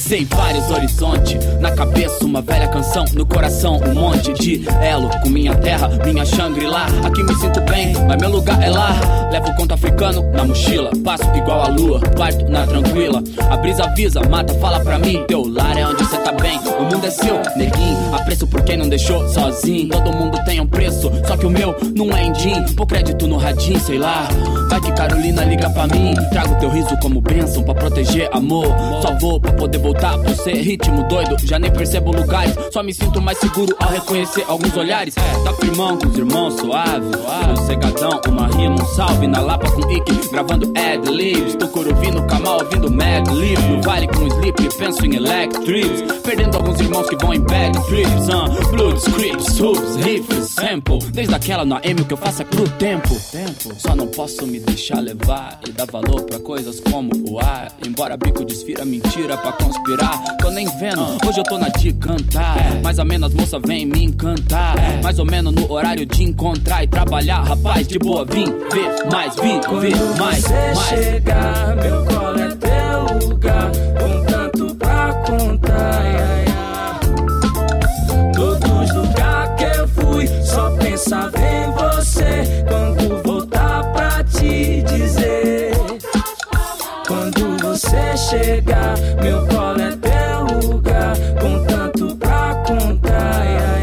Tracei vários horizontes, na cabeça uma velha canção, no coração um monte de elo com minha terra, minha Shangri-La. Aqui me sinto bem, mas meu lugar é lá. Levo o conto africano na mochila, passo igual a lua, parto na tranquila. A brisa avisa, mata, fala pra mim, teu lar é onde cê tá bem. O mundo é seu, neguinho, apreço por quem não deixou sozinho. Todo mundo tem um preço, só que o meu não é indim. Pô crédito no radinho, sei lá. Vai que Carolina liga pra mim. Trago teu riso como bênção pra proteger amor. Só vou pra poder voltar por ser ritmo doido. Já nem percebo lugares, só me sinto mais seguro ao reconhecer alguns olhares. Tá firmão com os irmãos suave, sossegadão, uma rima, um salve. Na Lapa com Ike, gravando ad-libs. Tucuruvi no Kamal, ouvindo Mad Libs. No Vale com Sleep, penso em Electrics. Perdendo alguns irmãos que vão em bad trips. Blood, scripts, hoops, riffs, sample. Desde aquela no AM o que eu faço é pro tempo. Só não posso me deixar levar e dar valor pra coisas como o ar. Embora bico desfira mentira pra conspirar, tô nem vendo, hoje eu tô na de cantar. Mais ou menos moça vem me encantar, mais ou menos no horário de encontrar e trabalhar. Rapaz, de boa, vim ver mais, vim ver mais. Quando você chegar, meu colo é teu lugar, com tanto pra contar. Todos os lugares que eu fui, só pensava em você. Quando voltar pra te dizer, quando você chegar, meu colo é teu lugar, com tanto pra contar.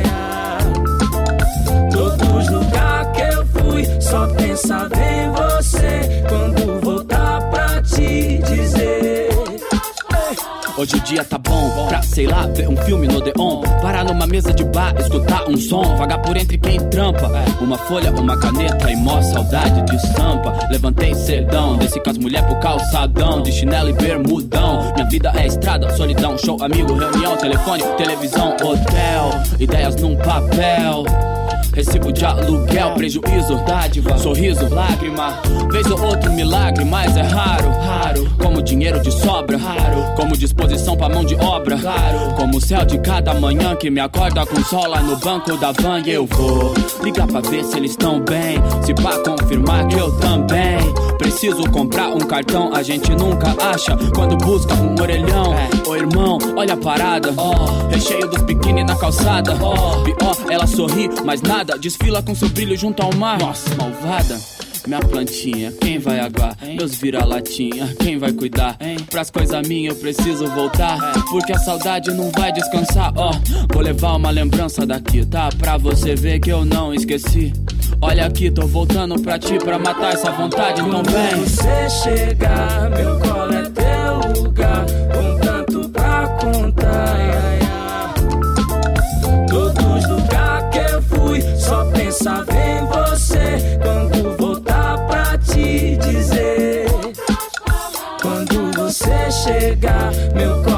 Todos os lugares que eu fui, só pensava em você. Quando voltar pra te dizer. Hoje o dia tá bom pra, sei lá, ver um filme no Odeon. Parar numa mesa de bar, escutar um som. Vagar por entre quem trampa, uma folha, uma caneta e mó saudade de estampa. Levantei cedão, desci com as mulheres pro calçadão, de chinelo e bermudão. Minha vida é estrada, solidão, show, amigo, reunião, telefone, televisão, hotel. Ideias num papel, recibo de aluguel, prejuízo, dádiva, sorriso, lágrima. Vez ou outro milagre, mas é raro, raro. Como dinheiro de sobra, raro. Como disposição pra mão de obra, claro. Como o céu de cada manhã que me acorda com sol lá no banco da van. E eu vou ligar pra ver se eles estão bem, se pá confirmar que eu também preciso comprar um cartão. A gente nunca acha quando busca um orelhão. Ô irmão, olha a parada, recheio dos biquíni na calçada. Pior, ela sorri, mas nada, desfila com seu brilho junto ao mar. Nossa, malvada. Minha plantinha, quem vai aguar? Meus vira-latinha, quem vai cuidar? Pras coisas minhas eu preciso voltar, porque a saudade não vai descansar. Vou levar uma lembrança daqui, tá? Pra você ver que eu não esqueci. Olha aqui, tô voltando pra ti, pra matar essa vontade, então vem. Quando você chegar, meu colo é teu lugar, com tanto pra contar. Todos os lugares que eu fui, só pensava em você. Quando voltar pra te dizer, quando você chegar, meu colo